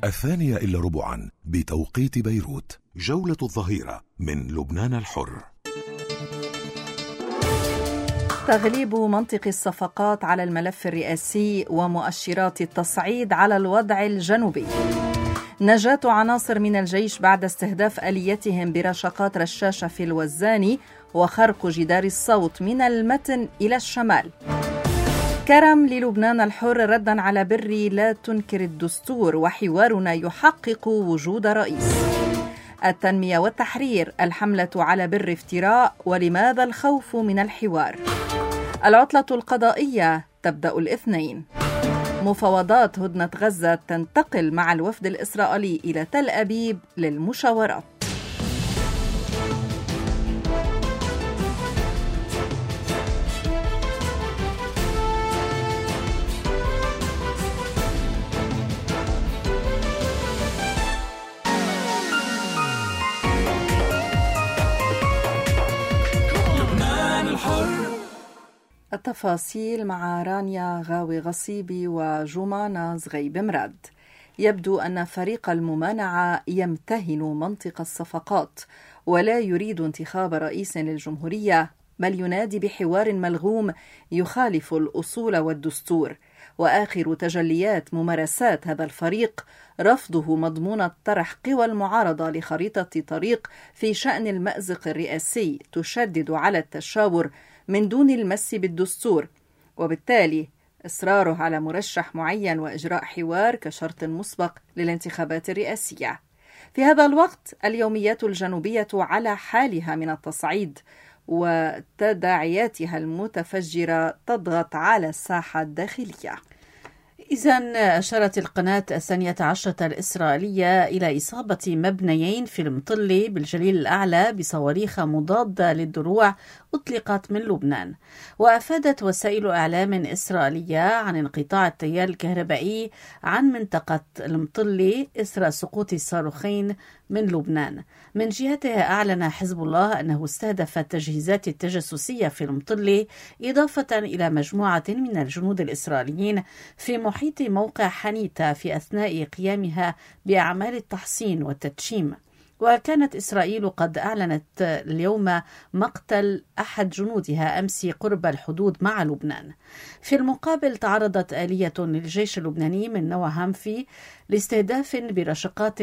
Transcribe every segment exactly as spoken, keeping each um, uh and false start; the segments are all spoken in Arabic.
الثانية إلا ربعا بتوقيت بيروت. جولة الظهيرة من لبنان الحر. تغليب منطق الصفقات على الملف الرئاسي ومؤشرات التصعيد على الوضع الجنوبي. نجاة عناصر من الجيش بعد استهداف آليتهم برشقات رشاشة في الوزاني وخرق جدار الصوت من المتن إلى الشمال. كرم للبنان الحر ردا على بري لا تنكر الدستور وحوارنا يحقق وجود رئيس. التنمية والتحرير، الحملة على بر افتراء ولماذا الخوف من الحوار. العطلة القضائية تبدأ الاثنين. مفاوضات هدنة غزة تنتقل مع الوفد الإسرائيلي إلى تل أبيب للمشاورات. التفاصيل مع رانيا غاوي غصيبي وجمانة زغيب مراد. يبدو أن فريق الممانعة يمتهن منطق الصفقات ولا يريد انتخاب رئيس للجمهورية، بل ينادي بحوار ملغوم يخالف الأصول والدستور. وآخر تجليات ممارسات هذا الفريق رفضه مضمون طرح قوى المعارضة لخريطة طريق في شأن المأزق الرئاسي تشدد على التشاور من دون المس بالدستور، وبالتالي إصراره على مرشح معين وإجراء حوار كشرط مسبق للانتخابات الرئاسية. في هذا الوقت اليوميات الجنوبية على حالها من التصعيد وتداعياتها المتفجرة تضغط على الساحة الداخلية. إذن أشارت القناة الثانية عشرة الإسرائيلية إلى إصابة مبنيين في المطلة بالجليل الأعلى بصواريخ مضادة للدروع أطلقت من لبنان. وأفادت وسائل إعلام إسرائيلية عن انقطاع التيار الكهربائي عن منطقة المطلة إثر سقوط الصاروخين من لبنان. من جهته أعلن حزب الله أنه استهدف التجهيزات التجسسية في المطلة إضافة إلى مجموعة من الجنود الإسرائيليين في محيط موقع حنيتا في أثناء قيامها بأعمال التحصين والتدشيم. وكانت إسرائيل قد أعلنت اليوم مقتل أحد جنودها أمس قرب الحدود مع لبنان. في المقابل تعرضت آلية للجيش اللبناني من نوع هامفي لاستهداف برشقات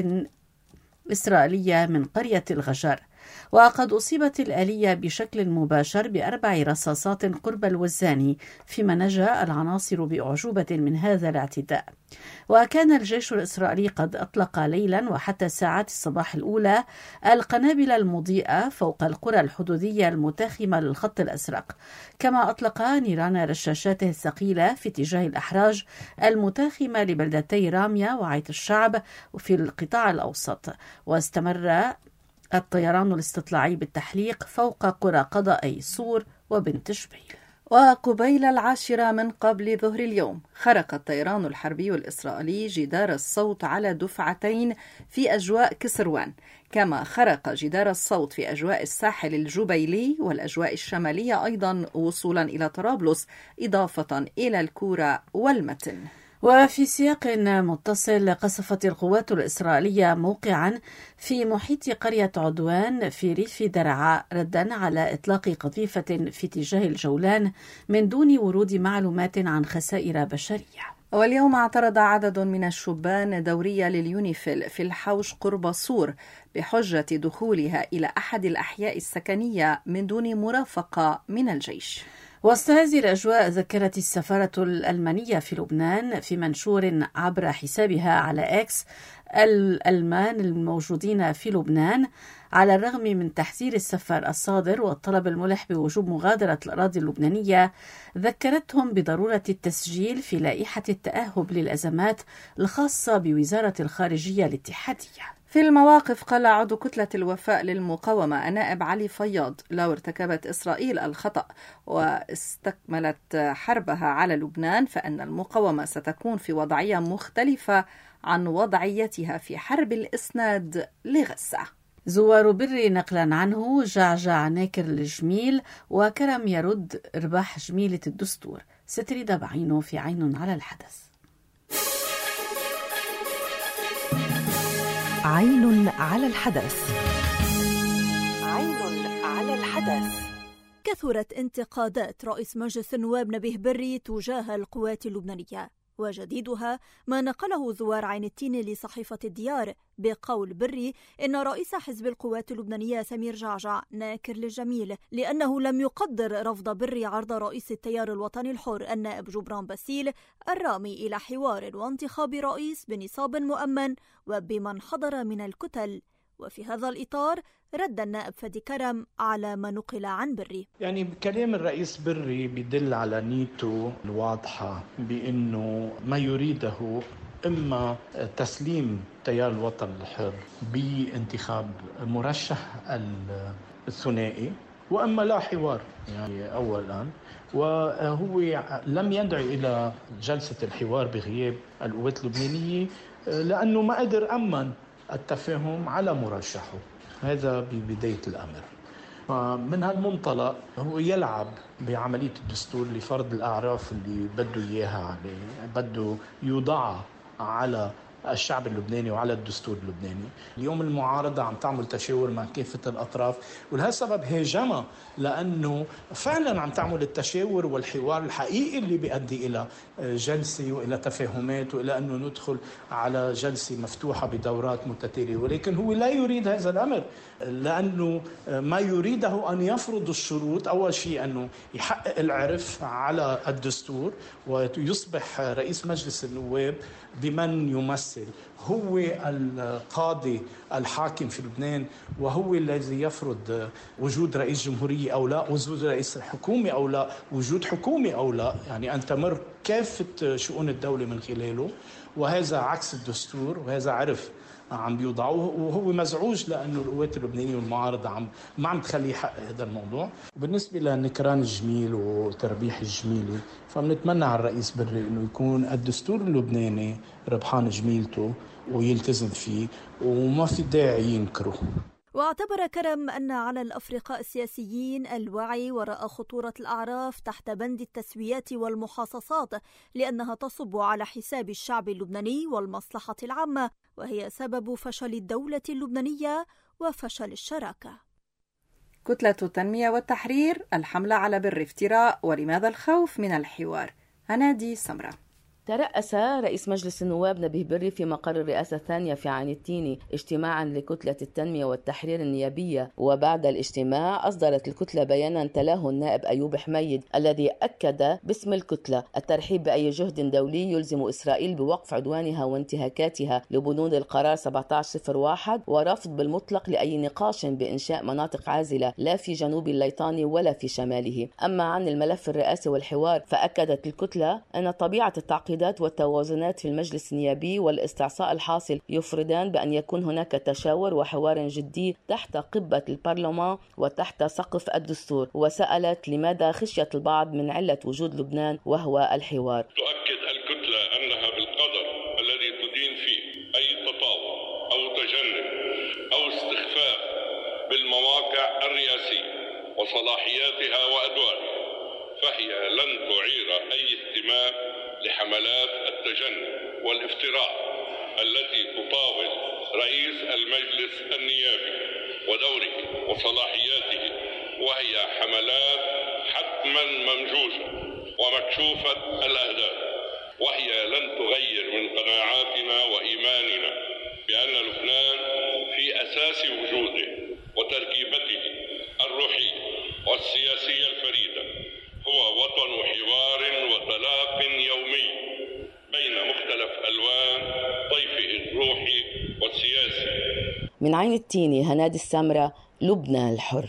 إسرائيلية من قرية الغجر، وقد أصيبت الآلية بشكل مباشر بأربع رصاصات قرب الوزاني، فيما نجا العناصر بأعجوبة من هذا الاعتداء. وكان الجيش الإسرائيلي قد أطلق ليلا وحتى ساعات الصباح الأولى القنابل المضيئة فوق القرى الحدودية المتاخمة للخط الأزرق، كما أطلق نيران رشاشاته الثقيلة في اتجاه الأحراج المتاخمة لبلدتي راميا وعيت الشعب في القطاع الأوسط. واستمر الطيران الاستطلاعي بالتحليق فوق قرى قضائي صور وبنت شبيل. وقبيل العاشرة من قبل ظهر اليوم خرق الطيران الحربي الإسرائيلي جدار الصوت على دفعتين في أجواء كسروان، كما خرق جدار الصوت في أجواء الساحل الجبيلي والأجواء الشمالية أيضا وصولا إلى طرابلس، إضافة إلى الكورة والمتن. وفي سياق متصل قصفت القوات الإسرائيلية موقعا في محيط قرية عدوان في ريف درعا ردا على إطلاق قذيفة في اتجاه الجولان من دون ورود معلومات عن خسائر بشرية. واليوم اعترض عدد من الشبان دورية لليونيفيل في الحوش قرب صور بحجة دخولها إلى أحد الأحياء السكنية من دون مرافقة من الجيش. وسط هذه الأجواء ذكرت السفارة الألمانية في لبنان في منشور عبر حسابها على إكس الألمان الموجودين في لبنان على الرغم من تحذير السفر الصادر والطلب الملح بوجوب مغادرة الأراضي اللبنانية، ذكرتهم بضرورة التسجيل في لائحة التأهب للأزمات الخاصة بوزارة الخارجية الاتحادية. في المواقف قال عضو كتلة الوفاء للمقاومة النائب علي فياض: لو ارتكبت إسرائيل الخطأ واستكملت حربها على لبنان فإن المقاومة ستكون في وضعية مختلفة عن وضعيتها في حرب الإسناد لغزة. زوار بري نقلا عنه: جعجع ناكر الجميل وكرم يرد رباح جميلة الدستور، ستريد بعينه في عين على الحدث. عين على الحدث. عين على الحدث. كثرت انتقادات رئيس مجلس النواب نبيه بري تجاه القوات اللبنانية، وجديدها ما نقله زوار عين التين لصحيفة الديار بقول بري إن رئيس حزب القوات اللبنانية سمير جعجع ناكر للجميل لأنه لم يقدر رفض بري عرض رئيس التيار الوطني الحر النائب جبران باسيل الرامي إلى حوار وانتخاب رئيس بنصاب مؤمن وبمن حضر من الكتل. وفي هذا الإطار رد النائب فادي كرم على ما نقل عن بري. يعني كلام الرئيس بري بيدل على نيته الواضحة بأنه ما يريده إما تسليم تيار الوطن الحر بانتخاب مرشح الثنائي وإما لا حوار يعني أولا، وهو لم يدعو إلى جلسة الحوار بغياب القوات اللبنانية لأنه ما قدر أمن التفاهم على مرشحه. هذا ببداية الأمر. من هالمنطلق هو يلعب بعملية الدستور لفرض الأعراف اللي بده إياها عليه، بده يوضعها على الشعب اللبناني وعلى الدستور اللبناني. اليوم المعارضة عم تعمل تشاور مع كافة الأطراف، ولهالسبب هاجمها لأنه فعلا عم تعمل التشاور والحوار الحقيقي اللي بيؤدي إلى جلسة وإلى تفاهمات وإلى أنه ندخل على جلسة مفتوحة بدورات متتالية، ولكن هو لا يريد هذا الأمر لأنه ما يريده أن يفرض الشروط. أول شيء أنه يحقق العرف على الدستور ويصبح رئيس مجلس النواب بمن يمثل هو القاضي الحاكم في لبنان، وهو الذي يفرض وجود رئيس جمهورية أو لا، وجود رئيس حكومة أو لا، وجود حكومة أو لا، يعني أن تمر كافة شؤون الدولة من خلاله. وهذا عكس الدستور، وهذا عرف عم بيوضعوه، وهو مزعوج لأنه القوات اللبنانية والمعارضة عم ما عم تخليه يحقق هذا الموضوع. وبالنسبة لنكران الجميل وتربيح الجميلة، فبنتمنى على الرئيس بري إنه يكون الدستور اللبناني ربحان جميلته ويلتزم فيه وما في داعي ينكره. واعتبر كرم أن على الأفرقاء السياسيين الوعي وراء خطورة الأعراف تحت بند التسويات والمحاصصات، لأنها تصب على حساب الشعب اللبناني والمصلحة العامة، وهي سبب فشل الدولة اللبنانية وفشل الشراكة. كتلة التنمية والتحرير، الحملة على بر افتراء، ولماذا الخوف من الحوار؟ هنادي سمرة. ترأس رئيس مجلس النواب نبيه بري في مقر الرئاسة الثانية في عين التين اجتماعا لكتلة التنمية والتحرير النيابية، وبعد الاجتماع أصدرت الكتلة بيانا تلاه النائب أيوب حميد الذي أكد باسم الكتلة الترحيب بأي جهد دولي يلزم إسرائيل بوقف عدوانها وانتهاكاتها لبنود القرار سبعة عشر صفر واحد، ورفض بالمطلق لأي نقاش بإنشاء مناطق عازلة لا في جنوب الليطاني ولا في شماله. أما عن الملف الرئاسي والحوار، فأكدت الكتلة أن طبيعة التعقيد والتوازنات في المجلس النيابي والاستعصاء الحاصل يفرضان بأن يكون هناك تشاور وحوار جدي تحت قبة البرلمان وتحت سقف الدستور، وسألت لماذا خشية البعض من علة وجود لبنان وهو الحوار. تؤكد الكتلة أنها بالقدر الذي تدين فيه أي تطاول أو تجنب أو استخفاف بالمواقع الرئاسية وصلاحياتها وأدوارها، فهي لن تعير أي اهتمام لحملات التجنب والافتراء التي تطاول رئيس المجلس النيابي ودوره وصلاحياته، وهي حملات حتما ممجوجة ومكشوفة الأهداف، وهي لن تغير من قناعاتنا وإيماننا بأن لبنان في أساس وجوده وتركيبته الروحية والسياسية الفريدة هو وطن حوار وتلاق يومي بين مختلف ألوان طيفه الروحي والسياسي. من عين التين هنادي السمرة، لبنان الحر.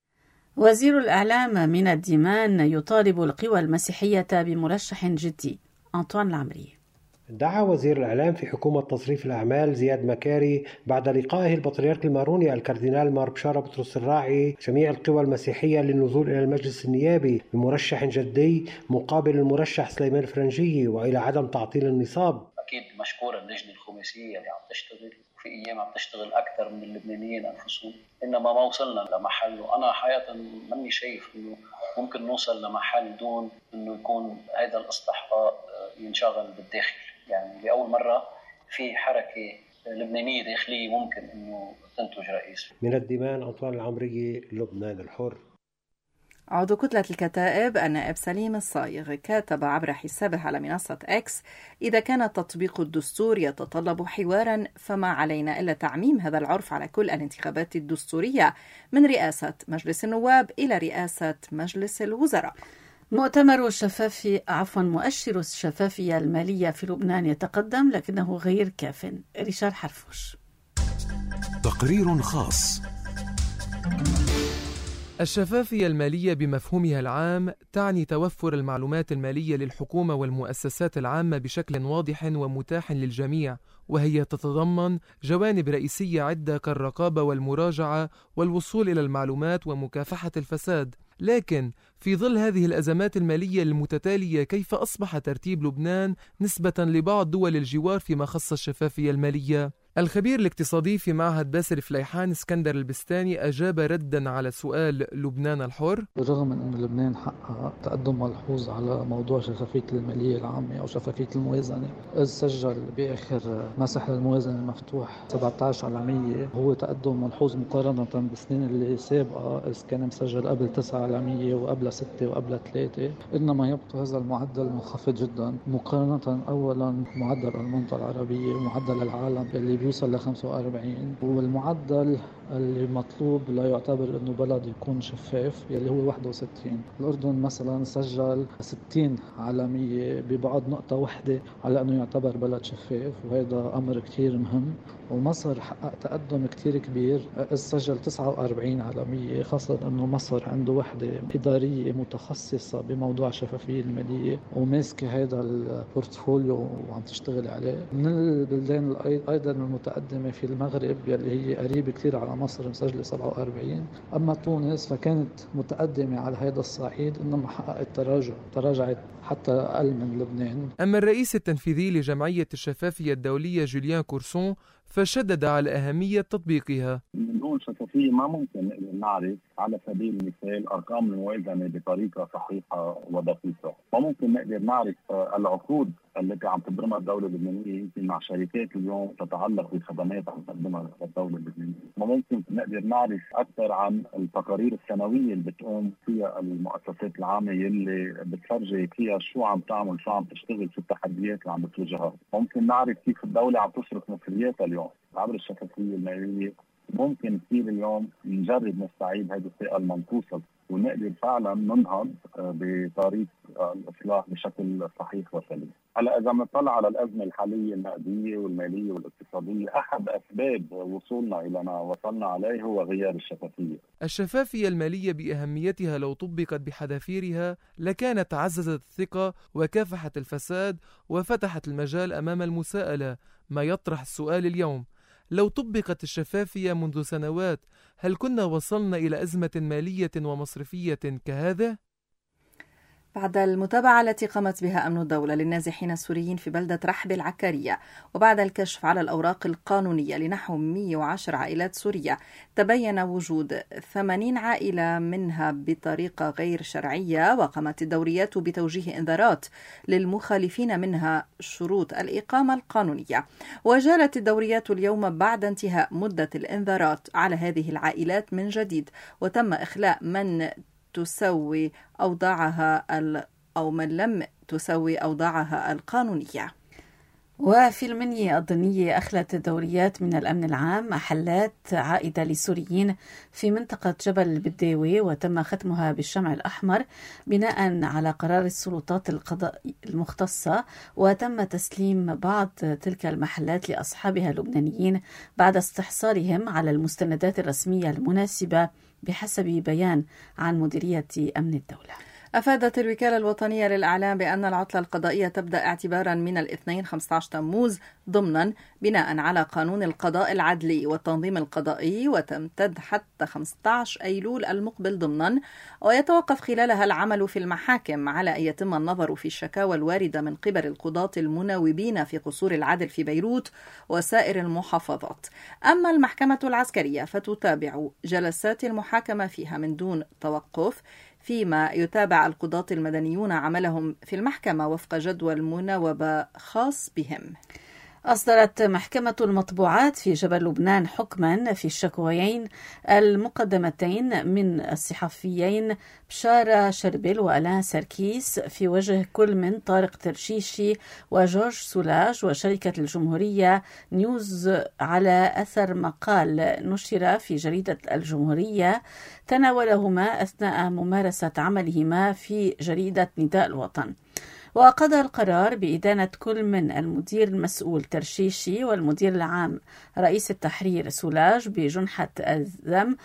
وزير الإعلام من الديمان يطالب القوى المسيحية بمرشح جدي. أنطوان العمري. دعا وزير الإعلام في حكومة تصريف الأعمال زياد مكاري بعد لقائه البطريرك الماروني الكاردينال مار بشارة بطرس الراعي جميع القوى المسيحية للنزول إلى المجلس النيابي بمرشح جدي مقابل المرشح سليمان الفرنجي وإلى عدم تعطيل النصاب. أكيد مشكورة اللجنة الخماسية اللي عم تشتغل، وفي أيام عم تشتغل أكثر من اللبنانيين أنفسهم، إنما ما وصلنا لمحل، وأنا حقيقة ماني شايف إنه ممكن نوصل لمحل دون إنه يكون هذا الاستحقاق ينشغل بالداخل. يعني لأول مرة في حركة لبنانية داخلية ممكن أنه تنتج رئيس. من الدمام أنطوان العمري، لبنان الحر. عضو كتلة الكتائب النائب سليم الصايغ كاتب عبر حسابه على منصة إكس: إذا كان تطبيق الدستور يتطلب حوارا فما علينا إلا تعميم هذا العرف على كل الانتخابات الدستورية من رئاسة مجلس النواب إلى رئاسة مجلس الوزراء. مؤتمر الشفافية عفوا مؤشر الشفافية المالية في لبنان يتقدم لكنه غير كاف. ريشار حرفوش. تقرير خاص. الشفافية المالية بمفهومها العام تعني توفر المعلومات المالية للحكومة والمؤسسات العامة بشكل واضح ومتاح للجميع، وهي تتضمن جوانب رئيسية عدة كالرقابة والمراجعة والوصول إلى المعلومات ومكافحة الفساد. لكن في ظل هذه الأزمات المالية المتتالية، كيف أصبح ترتيب لبنان نسبة لبعض دول الجوار فيما خص الشفافية المالية؟ الخبير الاقتصادي في معهد باسل فليحان اسكندر البستاني أجاب ردا على سؤال لبنان الحر: بالرغم من أن لبنان حقق تقدم ملحوظ على موضوع شفافية المالية العامة أو شفافية الموازنة، إذ سجل بآخر مسح للموازنة المفتوح سبعة عشر على مية، هو تقدم ملحوظ مقارنة بالسنين اللي سابقة، إذ كان مسجل قبل تسعة على مية وقبل ستة وقبل ثلاثة. إنما يبقى هذا المعدل منخفض جدا مقارنة أولا معدل المنطقة العربية ومعدل العالم اللي بيوصل ل خمسة وأربعين، والمعدل اللي مطلوب لا يعتبر انه بلد يكون شفاف يلي هو واحد وستين. الاردن مثلا سجل ستين على مية ببعد نقطة واحدة على انه يعتبر بلد شفاف، وهذا امر كتير مهم. ومصر حقق تقدم كتير كبير، سجل تسعة وأربعين على مية، خاصة انه مصر عنده وحدة ادارية متخصصة بموضوع الشفافية المالية وماسكة هذا البورتفوليو وعم تشتغل عليه. من البلدان ايضا المتقدمة في المغرب يلي هي قريبة كتير على مصر مسجلة سبعة وأربعين. أما تونس فكانت متقدمة على هذا الصعيد إنما حققت تراجع تراجعت حتى أقل من لبنان. أما الرئيس التنفيذي لجمعية الشفافية الدولية جوليان كورسون فشدد على أهمية تطبيقها. من دون شفافية ما ممكن نعرف على سبيل المثال أرقام الموازنة بطريقة صحيحة ودقيقة، وممكن نقدر نعرف العقود التي عم تبرمها الدولة اللبنانية يمكن مع شركات اليوم تتعلق بخدمات عم تقدمها الدولة اللبنانية، وممكن نقدر نعرف أكثر عن التقارير السنوية اللي بتقوم فيها المؤسسات العامة اللي بتفرجي فيها شو عم تعمل شو عم تشتغل في التحديات اللي عم بتواجهها. ممكن نعرف كيف الدولة عم تصرف مصرياتها اليوم عبر الشفافية المالية. ممكن كثير اليوم نجرب نستعيد هذه الثقة المنقوصة ونقدر فعلا ننهض بطريق الإصلاح بشكل صحيح وسليم. هلا إذا بنطلع على الأزمة الحالية النقدية والمالية والاقتصادية، أحد أسباب وصولنا إلى ما وصلنا عليه هو غياب الشفافية. الشفافية المالية بأهميتها لو طبقت بحذافيرها لكانت عززت الثقة وكافحت الفساد وفتحت المجال أمام المساءلة، ما يطرح السؤال اليوم: لو طبقت الشفافية منذ سنوات هل كنا وصلنا إلى أزمة مالية ومصرفية كهذا؟ بعد المتابعة التي قامت بها أمن الدولة للنازحين السوريين في بلدة رحب العكارية، وبعد الكشف على الأوراق القانونية لنحو مئة وعشر عائلات سورية، تبين وجود ثمانين عائلة منها بطريقة غير شرعية، وقامت الدوريات بتوجيه إنذارات للمخالفين منها شروط الإقامة القانونية. وجالت الدوريات اليوم بعد انتهاء مدة الإنذارات على هذه العائلات من جديد، وتم إخلاء من تسوي أوضاعها أو من لم تسوي أوضاعها القانونية. وفي المنيا الضنية أخلت الدوريات من الأمن العام محلات عائدة لسوريين في منطقة جبل البداوي، وتم ختمها بالشمع الأحمر بناء على قرار السلطات القضاء المختصة، وتم تسليم بعض تلك المحلات لأصحابها اللبنانيين بعد استحصالهم على المستندات الرسمية المناسبة بحسب بيان عن مديرية أمن الدولة. أفادت الوكالة الوطنية للإعلام بأن العطلة القضائية تبدأ اعتبارا من الاثنين خمسة عشر تموز ضمنا بناء على قانون القضاء العدلي والتنظيم القضائي، وتمتد حتى خمسة عشر أيلول المقبل ضمنا، ويتوقف خلالها العمل في المحاكم على أن يتم النظر في الشكاوى الواردة من قبل القضاة المناوبين في قصور العدل في بيروت وسائر المحافظات. أما المحكمة العسكرية فتتابع جلسات المحاكمة فيها من دون توقف، فيما يتابع القضاة المدنيون عملهم في المحكمة وفق جدول مناوبة خاص بهم. أصدرت محكمة المطبوعات في جبل لبنان حكما في الشكويين المقدمتين من الصحفيين بشارة شربل وألان سركيس في وجه كل من طارق ترشيشي وجورج سولاج وشركة الجمهورية نيوز على أثر مقال نشر في جريدة الجمهورية تناولهما أثناء ممارسة عملهما في جريدة نداء الوطن. وقضى القرار بإدانة كل من المدير المسؤول ترشيشي والمدير العام رئيس التحرير سولاج بجنحة الذم،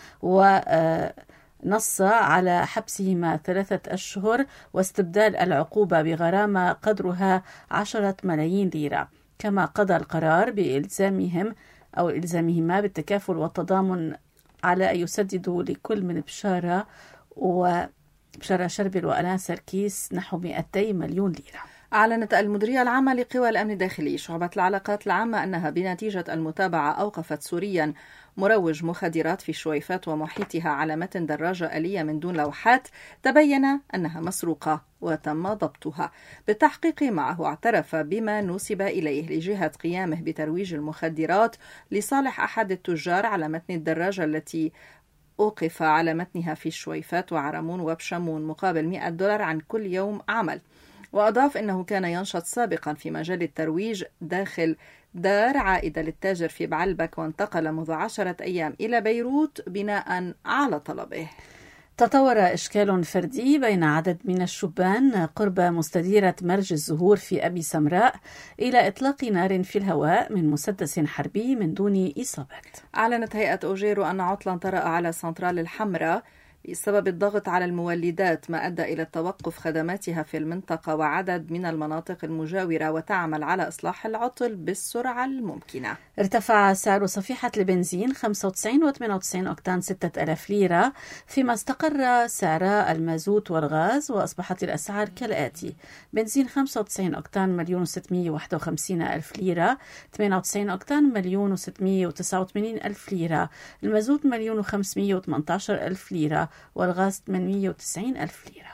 ونص على حبسهما ثلاثة أشهر واستبدال العقوبة بغرامة قدرها عشرة ملايين ليرة. كما قضى القرار بإلزامهم أو إلزامهما بالتكافل والتضامن على أن يسددوا لكل من بشارة و بشارة شربل وألان سركيس نحو مئتي مليون ليرة. أعلنت المديرية العامة لقوى الأمن الداخلي شعبة العلاقات العامة أنها بنتيجة المتابعة أوقفت سوريا مروج مخدرات في شويفات ومحيطها على متن دراجة آلية من دون لوحات تبين أنها مسروقة وتم ضبطها. بالتحقيق معه اعترف بما نسب إليه لجهة قيامه بترويج المخدرات لصالح أحد التجار على متن الدراجة التي أوقف على متنها في الشويفات وعرمون وبشمون مقابل مئة دولار عن كل يوم عمل. وأضاف أنه كان ينشط سابقا في مجال الترويج داخل دار عائدة للتاجر في بعلبك، وانتقل منذ عشرة أيام إلى بيروت بناء على طلبه. تطور إشكال فردي بين عدد من الشبان قرب مستديرة مرج الزهور في أبي سمراء إلى إطلاق نار في الهواء من مسدس حربي من دون إصابات. أعلنت هيئة أوجيرو أن عطلا طرأ على سنترال الحمراء بسبب الضغط على المولدات، ما أدى إلى توقف خدماتها في المنطقة وعدد من المناطق المجاورة، وتعمل على إصلاح العطل بالسرعة الممكنة. ارتفع سعر صفيحة البنزين خمسة وتسعين وثمانية وتسعين أوكتان ستة آلاف ليرة، فيما استقر سعر المازوت والغاز وأصبحت الأسعار كالآتي: بنزين خمسة وتسعين أوكتان مليون وستمائة وواحد وخمسين ألف ليرة، ثمانية وتسعين أوكتان مليون وستمائة وتسعة وثمانين ألف ليرة، المازوت مليون وخمسمائة وثمانية عشر ألف ليرة، والغاز ثمانمائة وتسعين ألف ليرة.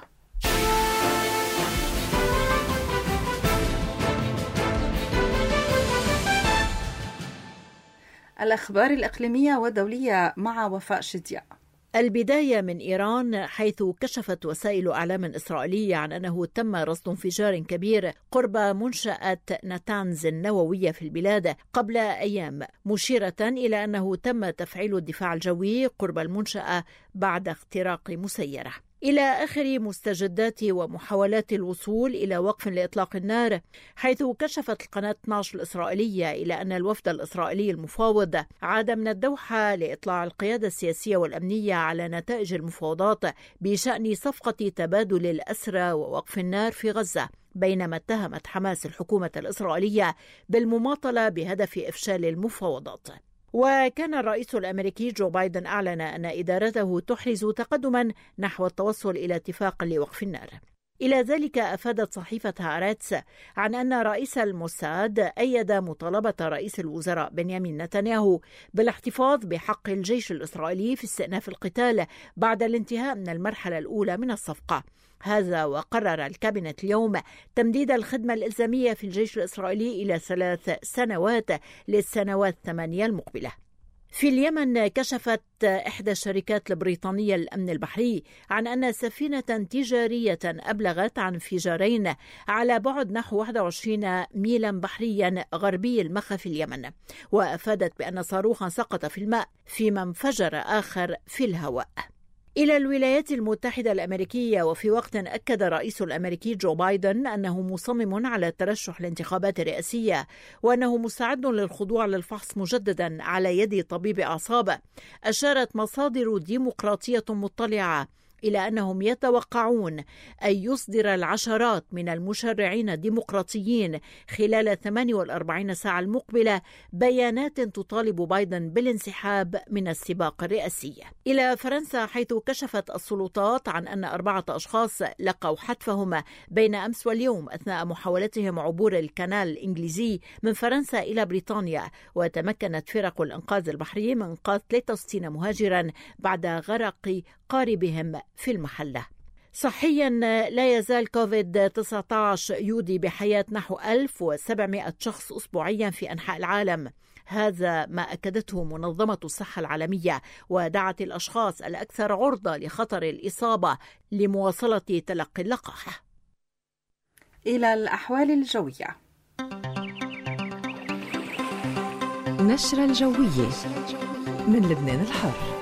الأخبار الإقليمية والدولية مع وفاء شدياء. البداية من إيران، حيث كشفت وسائل أعلام إسرائيلية عن أنه تم رصد انفجار كبير قرب منشأة نتانز النووية في البلاد قبل أيام، مشيرة إلى أنه تم تفعيل الدفاع الجوي قرب المنشأة بعد اختراق مسيرة. إلى آخر مستجدات ومحاولات الوصول إلى وقف لإطلاق النار، حيث كشفت القناة اثني عشر الإسرائيلية إلى أن الوفد الإسرائيلي المفاوض عاد من الدوحة لإطلاع القيادة السياسية والأمنية على نتائج المفاوضات بشأن صفقة تبادل الأسرى ووقف النار في غزة، بينما اتهمت حماس الحكومة الإسرائيلية بالمماطلة بهدف إفشال المفاوضات. وكان الرئيس الأمريكي جو بايدن أعلن أن إدارته تحرز تقدما نحو التوصل إلى اتفاق لوقف النار. إلى ذلك أفادت صحيفة هارتس عن أن رئيس الموساد أيد مطالبة رئيس الوزراء بنيامين نتنياهو بالاحتفاظ بحق الجيش الإسرائيلي في استئناف القتال بعد الانتهاء من المرحلة الأولى من الصفقة. هذا وقرر الكابينت اليوم تمديد الخدمة الإلزامية في الجيش الإسرائيلي إلى ثلاث سنوات للسنوات الثمانية المقبلة. في اليمن، كشفت إحدى الشركات البريطانية للأمن البحري عن أن سفينة تجارية أبلغت عن انفجارين على بعد نحو واحد وعشرين ميلا بحريا غربي المخا في اليمن، وأفادت بأن صاروخا سقط في الماء فيما انفجر آخر في الهواء. إلى الولايات المتحدة الأمريكية، وفي وقت أكد الرئيس الأمريكي جو بايدن أنه مصمم على الترشح للانتخابات الرئاسية وأنه مستعد للخضوع للفحص مجددا على يد طبيب أعصاب، أشارت مصادر ديمقراطية مطلعة إلى أنهم يتوقعون أن يصدر العشرات من المشرعين الديمقراطيين خلال الثمان والأربعين ساعة المقبلة بيانات تطالب بايدن بالانسحاب من السباق الرئاسي. إلى فرنسا، حيث كشفت السلطات عن أن أربعة أشخاص لقوا حتفهم بين أمس واليوم أثناء محاولتهم عبور الكنال الإنجليزي من فرنسا إلى بريطانيا، وتمكنت فرق الإنقاذ البحري من إنقاذ ثلاثة وستين مهاجرا بعد غرق قاربهم في المحلة. صحيا لا يزال كوفيد تسعة عشر يودي بحياة نحو ألف وسبعمائة شخص أسبوعيا في أنحاء العالم. هذا ما أكدته منظمة الصحة العالمية، ودعت الأشخاص الأكثر عرضة لخطر الإصابة لمواصلة تلقي اللقاح. إلى الأحوال الجوية. نشرة الجوية من لبنان الحر.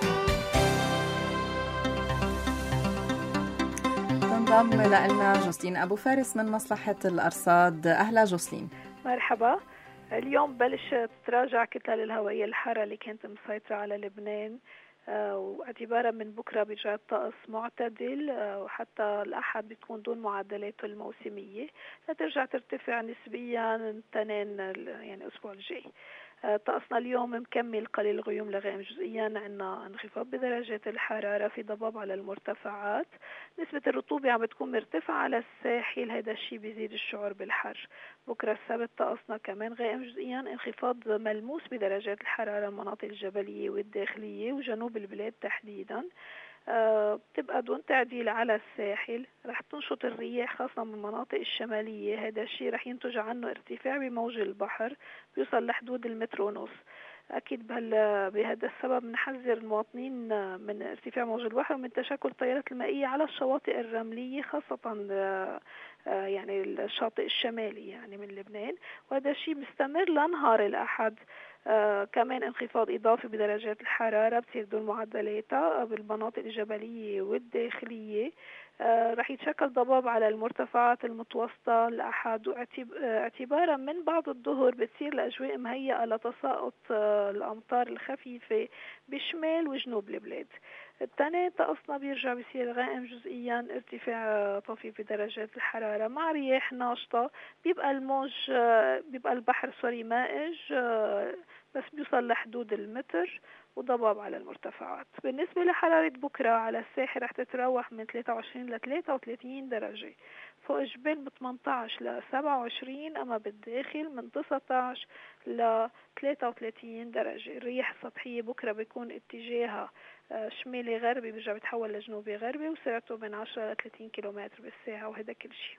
تنضم لنا جوسلين أبو فارس من مصلحة الأرصاد. أهلا جوسلين. مرحبا. اليوم بلش تتراجع كتل الهوائية الحارة اللي كانت مسيطرة على لبنان، واعتبارا من بكرة بيرجع الطقس معتدل، وحتى الأحد بتكون دون معدلاته الموسمية لترجع ترتفع نسبيا تنين يعني الأسبوع الجاي. طقسنا اليوم مكمل قليل غيوم لغيم جزئيا، عندنا انخفاض بدرجات الحرارة، في ضباب على المرتفعات، نسبة الرطوبة عم بتكون مرتفعة على الساحل، هذا الشيء بيزيد الشعور بالحر. بكرة السبت طقسنا كمان غائم جزئيا، انخفاض ملموس بدرجات الحرارة المناطق الجبلية والداخلية وجنوب البلاد تحديدا. أه بتبقى دون تعديل على الساحل، رح تنشط الرياح خاصة من المناطق الشمالية، هذا الشيء رح ينتج عنه ارتفاع بموج البحر بيوصل لحدود المتر ونص. أكيد بهذا السبب نحذر المواطنين من ارتفاع موج البحر ومن تشكل التيارات المائية على الشواطئ الرملية، خاصة يعني الشاطئ الشمالي يعني من لبنان، وهذا الشيء مستمر لنهار الأحد. آه كمان انخفاض إضافي بدرجات الحرارة بتصير دون معدلاتها بالمناطق الجبلية والداخلية. آه رح يتشكل ضباب على المرتفعات المتوسطة الأحد، واعتبارا من بعد الظهر بتصير الأجواء مهيئة لتساقط آه الأمطار الخفيفة بشمال وجنوب البلاد. التاني طقسنا بيرجع بيصير غائم جزئيا، ارتفاع طفيف بدرجات الحرارة مع رياح ناشطة، بيبقى الموج بيبقى البحر سوري مائج بس بيوصل لحدود المتر، وضباب على المرتفعات. بالنسبة لحرارة بكرة على الساحل رح تتراوح من ثلاثة وعشرين ل ثلاثة وثلاثين درجة، فوق الجبال من ثمانية عشر ل سبعة وعشرين، أما بالداخل من تسعة عشر ل ثلاثة وثلاثين درجة. الرياح السطحية بكرة بيكون اتجاهها شمالي غربي، بيرجع بيتحول لجنوبي غربي، وسرعته من عشرة ل ثلاثين كيلومتر بالساعة، وهذا كل شيء.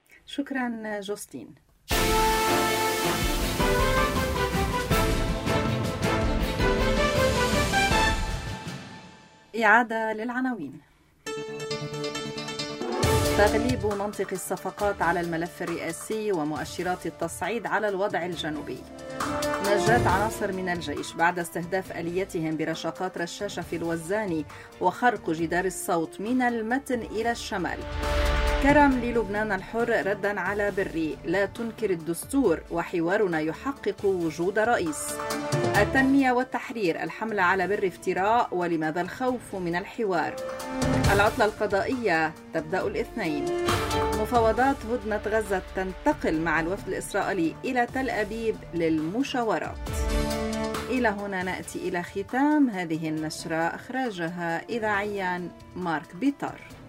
شكرا جوستين. إعادة للعناوين. تغليب منطق الصفقات على الملف الرئاسي ومؤشرات التصعيد على الوضع الجنوبي. نجاة عناصر من الجيش بعد استهداف آليتهم برشاقات رشاشة في الوزاني وخرق جدار الصوت من المتن إلى الشمال. كرم للبنان الحر ردا على بري، لا تنكر الدستور وحوارنا يحقق وجود رئيس. التنمية والتحرير، الحملة على بر افتراء ولماذا الخوف من الحوار. العطلة القضائية تبدأ الاثنين. مفاوضات هدنة غزة تنتقل مع الوفد الإسرائيلي إلى تل أبيب للمشاورات. إلى هنا نأتي إلى ختام هذه النشرة، أخرجها إذاعيا مارك بيتر.